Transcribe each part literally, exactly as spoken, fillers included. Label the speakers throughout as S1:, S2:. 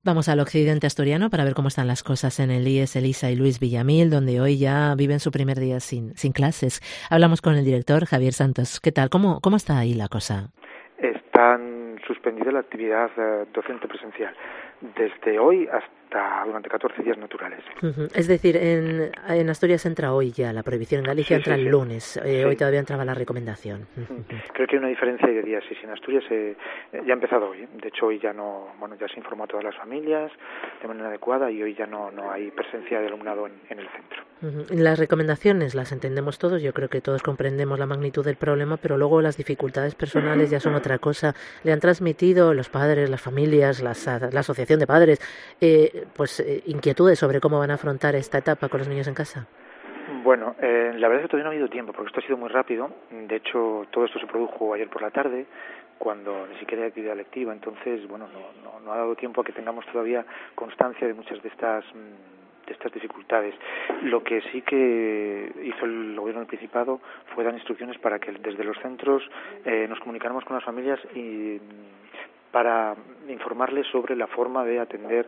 S1: Vamos al occidente asturiano para ver cómo están las cosas en el I E S Elisa y Luis Villamil, donde hoy ya viven su primer día sin, sin clases. Hablamos con el director Javier Santos. ¿Qué tal? ¿Cómo, cómo está ahí la cosa?
S2: Están suspendida la actividad eh, docente presencial desde hoy hasta durante catorce días naturales.
S1: Uh-huh. Es decir, en, en Asturias entra hoy ya la prohibición, en Galicia sí, entra sí, el sí. lunes, eh, sí. Hoy todavía entraba la recomendación. Uh-huh.
S2: Creo que hay una diferencia de días, sí, sí, en Asturias eh, ya ha empezado hoy, ¿eh? De hecho hoy ya no, bueno, ya se informó a todas las familias de manera adecuada y hoy ya no, no hay presencia de alumnado en, en el centro.
S1: Uh-huh. Las recomendaciones las entendemos todos, yo creo que todos comprendemos la magnitud del problema, pero luego las dificultades personales ya son otra cosa. ¿Le han transmitido los padres, las familias, las, la asociación de padres, eh, pues eh, inquietudes sobre cómo van a afrontar esta etapa con los niños en casa?
S2: Bueno, eh, la verdad es que todavía no ha habido tiempo, porque esto ha sido muy rápido. De hecho, todo esto se produjo ayer por la tarde, cuando ni siquiera hay actividad lectiva. Entonces, bueno, no, no, no ha dado tiempo a que tengamos todavía constancia de muchas de estas de estas dificultades. Lo que sí que hizo el gobierno del Principado fue dar instrucciones para que desde los centros eh, nos comunicáramos con las familias y para informarles sobre la forma de atender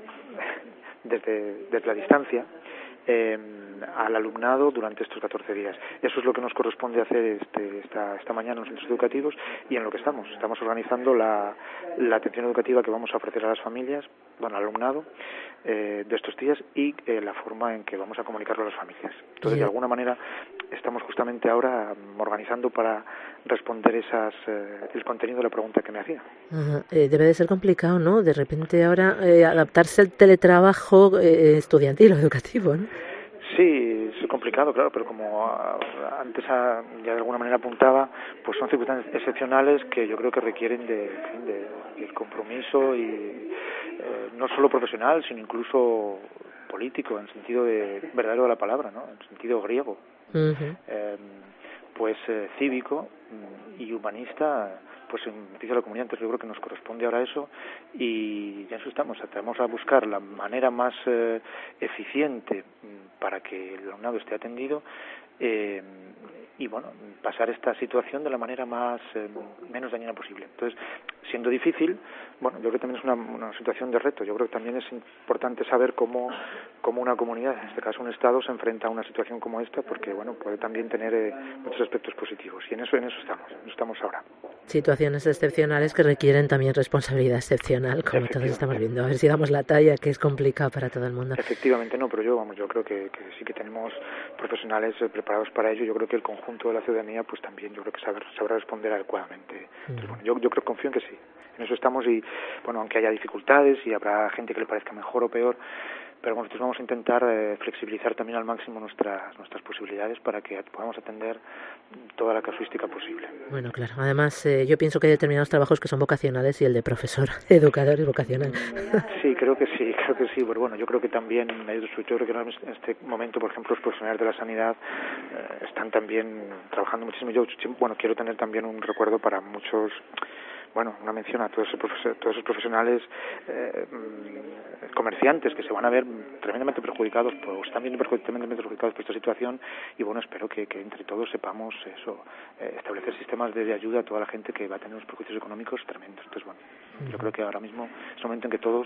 S2: desde, desde la distancia eh, al alumnado durante estos catorce días. Eso es lo que nos corresponde hacer este, esta, esta mañana en los centros educativos y en lo que estamos. Estamos organizando la, la atención educativa que vamos a ofrecer a las familias, bueno, al alumnado eh, de estos días y eh, la forma en que vamos a comunicarlo a las familias. Entonces, sí. De alguna manera, estamos justamente ahora organizando para responder esas eh, el contenido de la pregunta que me hacía.
S1: Uh-huh. Eh, debe de ser complicado, ¿no? De repente ahora eh, adaptarse al teletrabajo eh, estudiantil o educativo, ¿no?
S2: Sí, es complicado, claro, pero como antes ya de alguna manera apuntaba, pues son circunstancias excepcionales que yo creo que requieren de, de, de compromiso y eh, no solo profesional, sino incluso político, en sentido de verdadero de la palabra, ¿no? En sentido griego, uh-huh. eh, pues eh, cívico y humanista. Pues en beneficio de la comunidad, entonces yo creo que nos corresponde ahora eso y ya eso estamos, estamos a buscar la manera más eh, eficiente para que el alumnado esté atendido eh, y bueno, pasar esta situación de la manera más eh, menos dañina posible. Entonces, siendo difícil, bueno, yo creo que también es una, una situación de reto. Yo creo que también es importante saber cómo, cómo una comunidad, en este caso un Estado, se enfrenta a una situación como esta, porque bueno, puede también tener eh, muchos aspectos positivos. Y en eso, en eso estamos, estamos ahora.
S1: Situaciones excepcionales que requieren también responsabilidad excepcional, como todos estamos viendo. A ver si damos la talla, que es complicado para todo el mundo.
S2: Efectivamente, no, pero yo, vamos, yo creo que, que sí que tenemos profesionales eh, preparados para ello. Yo creo que el conjunto de la ciudadanía, pues también, yo creo que saber, sabrá responder adecuadamente. Entonces, bueno, yo, yo creo, confío en que sí. En eso estamos y, bueno, aunque haya dificultades y habrá gente que le parezca mejor o peor, pero bueno, nosotros vamos a intentar eh, flexibilizar también al máximo nuestras nuestras posibilidades para que podamos atender toda la casuística posible.
S1: Bueno, claro. Además, eh, yo pienso que hay determinados trabajos que son vocacionales y el de profesor, educador es vocacional.
S2: Sí, creo que sí, creo que sí. Pero bueno, yo creo que también, yo creo que en este momento, por ejemplo, los profesionales de la sanidad eh, están también trabajando muchísimo. Yo, bueno, quiero tener también un recuerdo para muchos, bueno, una mención a todos esos, todos esos profesionales eh, comerciantes que se van a ver tremendamente perjudicados, pues están viendo tremendamente perjudicados por esta situación y bueno, espero que, que entre todos sepamos eso, eh, establecer sistemas de, de ayuda a toda la gente que va a tener unos perjuicios económicos tremendos. Entonces, bueno, uh-huh. Yo creo que ahora mismo es un momento en que todos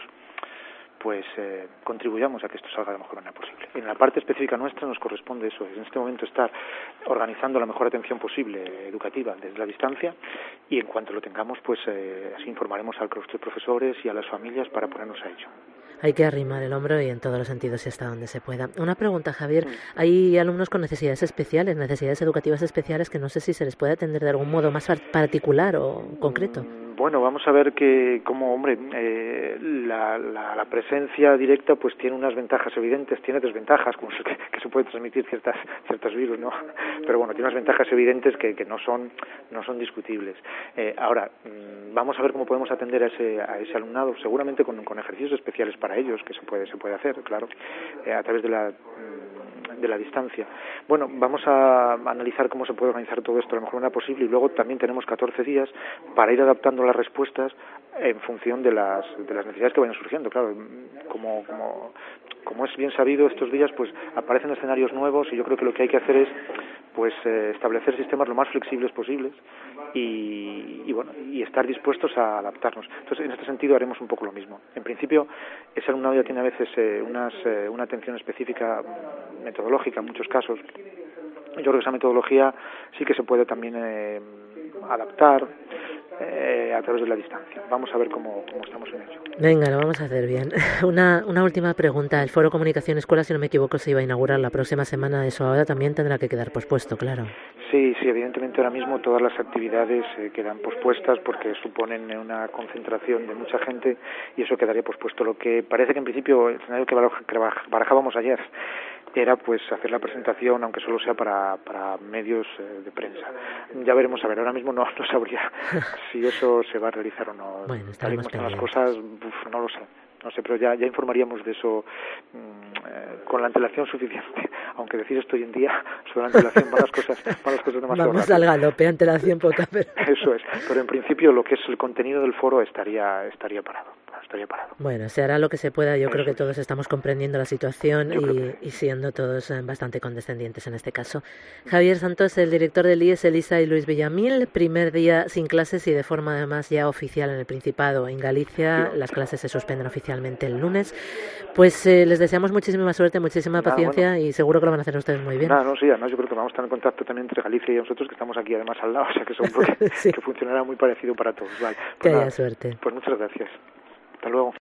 S2: pues eh, contribuyamos a que esto salga de la mejor manera posible. En la parte específica nuestra nos corresponde eso, en este momento estar organizando la mejor atención posible educativa desde la distancia y en cuanto lo tengamos, pues eh, así informaremos a los profesores y a las familias para ponernos a ello.
S1: Hay que arrimar el hombro y en todos los sentidos y hasta donde se pueda. Una pregunta, Javier. Hay alumnos con necesidades especiales, necesidades educativas especiales, que no sé si se les puede atender de algún modo más particular o concreto.
S2: Bueno, vamos a ver que, como, hombre, eh, la, la, la presencia directa pues tiene unas ventajas evidentes, tiene desventajas, como que, que se puede transmitir ciertas ciertos virus, ¿no? Pero bueno, tiene unas ventajas evidentes que, que no son no son discutibles. Eh, ahora, mmm, vamos a ver cómo podemos atender a ese a ese alumnado, seguramente con, con ejercicios especiales para ellos, que se puede se puede hacer, claro, eh, a través de la de la distancia. Bueno, vamos a analizar cómo se puede organizar todo esto de la mejor manera posible y luego también tenemos catorce días para ir adaptando las respuestas en función de las de las necesidades que vayan surgiendo. Claro, como como como es bien sabido, estos días pues aparecen escenarios nuevos y yo creo que lo que hay que hacer es pues eh, establecer sistemas lo más flexibles posibles y, y bueno y estar dispuestos a adaptarnos. Entonces, en este sentido haremos un poco lo mismo. En principio, ese alumnado ya tiene a veces eh, unas, eh, una atención específica metodológica en muchos casos. Yo creo que esa metodología sí que se puede también eh, adaptar eh, a través de la distancia. Vamos a ver cómo, cómo estamos en ello.
S1: Venga, lo vamos a hacer bien. Una, una última pregunta. El Foro Comunicación Escuela, si no me equivoco, se iba a inaugurar la próxima semana. Eso ahora también tendrá que quedar pospuesto, claro.
S2: Sí, sí, evidentemente ahora mismo todas las actividades eh, quedan pospuestas porque suponen una concentración de mucha gente y eso quedaría pospuesto. Lo que parece que en principio el escenario que barajábamos ayer era pues hacer la presentación, aunque solo sea para, para medios eh, de prensa. Ya veremos, a ver, ahora mismo no, no sabría si eso se va a realizar o no.
S1: Bueno,
S2: tal y como están las
S1: pendientes.
S2: cosas, uf, no lo sé. No sé, pero ya, ya informaríamos de eso mmm, eh, con la antelación suficiente. Aunque decir esto hoy en día, sobre la antelación, van las cosas, van las cosas demasiado
S1: Vamos
S2: rápido.
S1: al galope, antelación poca, pero...
S2: Eso es, pero en principio lo que es el contenido del foro estaría estaría parado, estaría parado.
S1: Bueno, se hará lo que se pueda. Yo
S2: Eso
S1: creo que
S2: es.
S1: todos estamos comprendiendo la situación
S2: Yo creo que
S1: y,
S2: sí.
S1: y siendo todos eh, bastante condescendientes en este caso. Javier Santos, el director del I E S, Elisa y Luis Villamil, primer día sin clases y de forma además ya oficial en el Principado. En Galicia las clases se suspenden oficialmente el lunes. Pues eh, les deseamos muchísima suerte, muchísima
S2: Nada,
S1: paciencia
S2: bueno.
S1: y seguro que lo van a hacer ustedes muy bien.
S2: Nada, no, sí, además yo creo que vamos a estar en contacto también entre Galicia y nosotros, que estamos aquí además al lado, o sea que, son que,
S1: Sí.
S2: que funcionará muy parecido para todos. Vale.
S1: Que
S2: Pues
S1: haya
S2: nada,
S1: suerte.
S2: pues muchas gracias. Hasta luego.